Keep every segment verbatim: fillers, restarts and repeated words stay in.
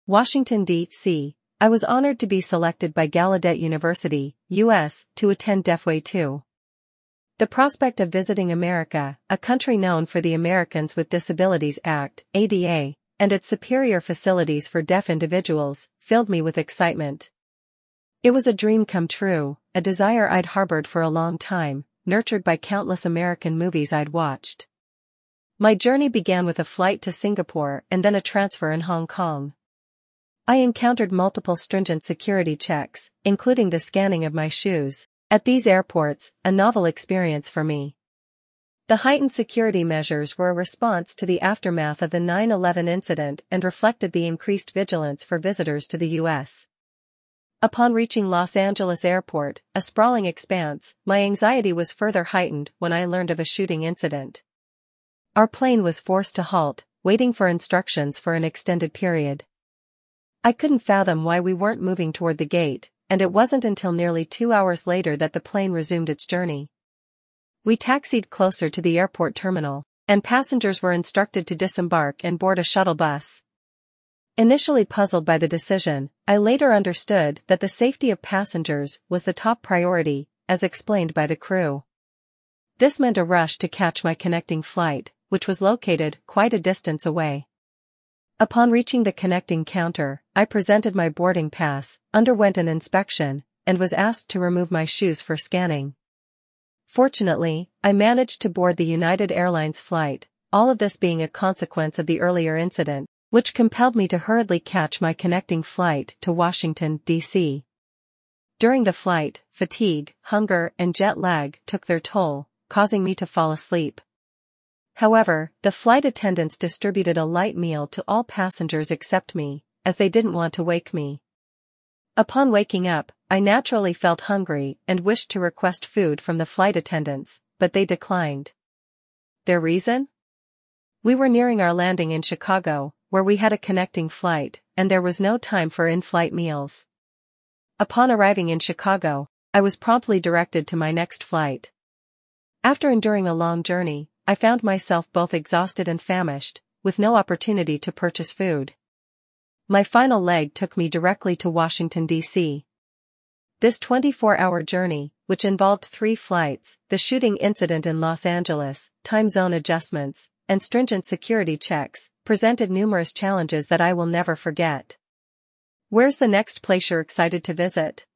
Washington, D C I was honored to be selected by Gallaudet University, U S, to attend DEFWay two. The prospect of visiting America, a country known for the Americans with Disabilities Act, A D A, and its superior facilities for deaf individuals, filled me with excitement. It was a dream come true, a desire I'd harbored for a long time, nurtured by countless American movies I'd watched. My journey began with a flight to Singapore and then a transfer in Hong Kong. I encountered multiple stringent security checks, including the scanning of my shoes, at these airports, a novel experience for me. The heightened security measures were a response to the aftermath of the nine eleven incident and reflected the increased vigilance for visitors to the U S. Upon reaching Los Angeles Airport, a sprawling expanse, my anxiety was further heightened when I learned of a shooting incident. Our plane was forced to halt, waiting for instructions for an extended period. I couldn't fathom why we weren't moving toward the gate, and it wasn't until nearly two hours later that the plane resumed its journey. We taxied closer to the airport terminal, and passengers were instructed to disembark and board a shuttle bus. Initially puzzled by the decision, I later understood that the safety of passengers was the top priority, as explained by the crew. This meant a rush to catch my connecting flight, which was located quite a distance away. Upon reaching the connecting counter, I presented my boarding pass, underwent an inspection, and was asked to remove my shoes for scanning. Fortunately, I managed to board the United Airlines flight, all of this being a consequence of the earlier incident, which compelled me to hurriedly catch my connecting flight to Washington, D C During the flight, fatigue, hunger, and jet lag took their toll, causing me to fall asleep. However, the flight attendants distributed a light meal to all passengers except me, as they didn't want to wake me. Upon waking up, I naturally felt hungry and wished to request food from the flight attendants, but they declined. Their reason? We were nearing our landing in Chicago, where we had a connecting flight, and there was no time for in-flight meals. Upon arriving in Chicago, I was promptly directed to my next flight. After enduring a long journey, I found myself both exhausted and famished, with no opportunity to purchase food. My final leg took me directly to Washington, D C This twenty-four hour journey, which involved three flights, the shooting incident in Los Angeles, time zone adjustments, and stringent security checks, presented numerous challenges that I will never forget. Where's the next place you're excited to visit?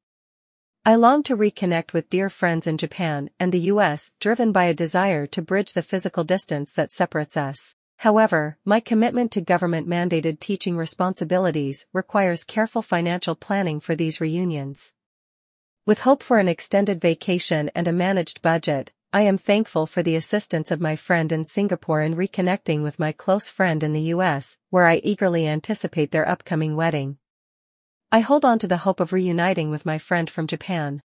I long to reconnect with dear friends in Japan and the U S, driven by a desire to bridge the physical distance that separates us. However, my commitment to government-mandated teaching responsibilities requires careful financial planning for these reunions. With hope for an extended vacation and a managed budget, I am thankful for the assistance of my friend in Singapore in reconnecting with my close friend in the U S, where I eagerly anticipate their upcoming wedding. I hold on to the hope of reuniting with my friend from Japan.